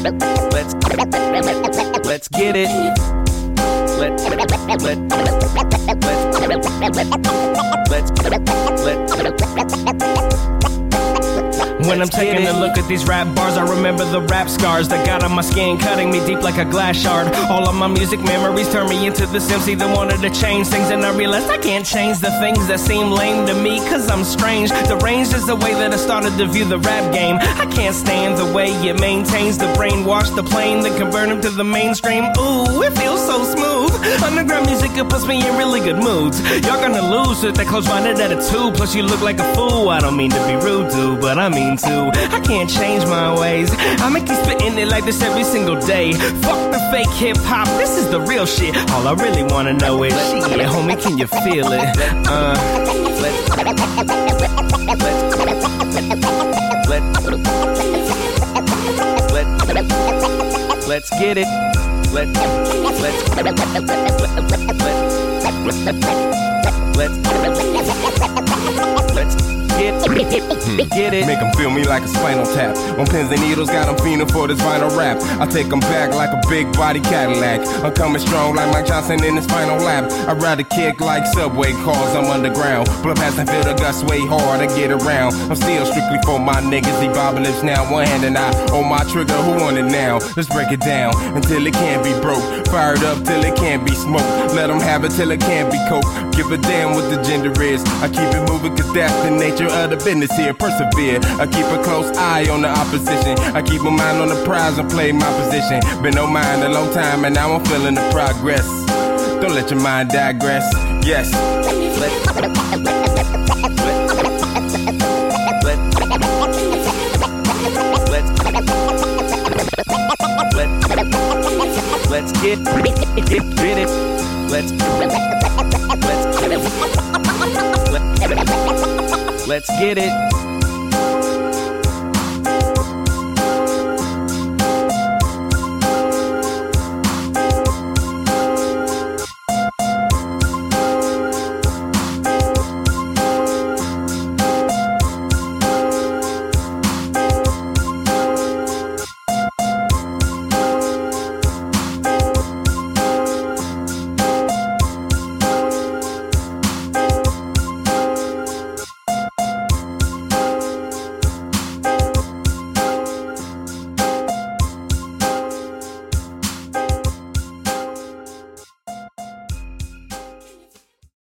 Let's get it. When I'm taking a look at these rap bars, I remember the rap scars that got on my skin, cutting me deep like a glass shard. All of my music memories turn me into this MC that wanted to change things, and I realized I can't change the things that seem lame to me, cause I'm strange. Deranged is the way that I started to view the rap game. I can't stand the way it maintains the brainwash, the plane, then convert him to the mainstream. Ooh, it feels so smooth. Underground music, it puts me in really good moods. Y'all gonna lose with that close-minded attitude, plus you look like a fool. I don't mean to be rude, dude, but I mean to. I can't change my ways. I'ma keep spitting it like this every single day. Fuck the fake hip-hop, this is the real shit. All I really wanna know is, shit, homie, can you feel it? Let's get it. Let's get it. Make them feel me like a spinal tap. On pins and needles, got them fiending for this vinyl rap. I take them back like a big body Cadillac. I'm coming strong like Mike Johnson in his final lap. I'd rather kick like subway cars, I'm underground. Blood pass and feel the guts way hard to get around. I'm still strictly for my niggas. He bobbing lips now, one hand and I on my trigger. Who want it now? Let's break it down until it can't be broke. Fired up till it can't be smoked. Let them have it till it can't be coke. Give a damn what the gender is. I keep it moving cause that's the nature of the business here. Persevere, I keep a close eye on the opposition. I keep my mind on the prize and play my position. Been on mine a long time and now I'm feeling the progress. Don't let your mind digress. Yes. Let's get it. Let's get it.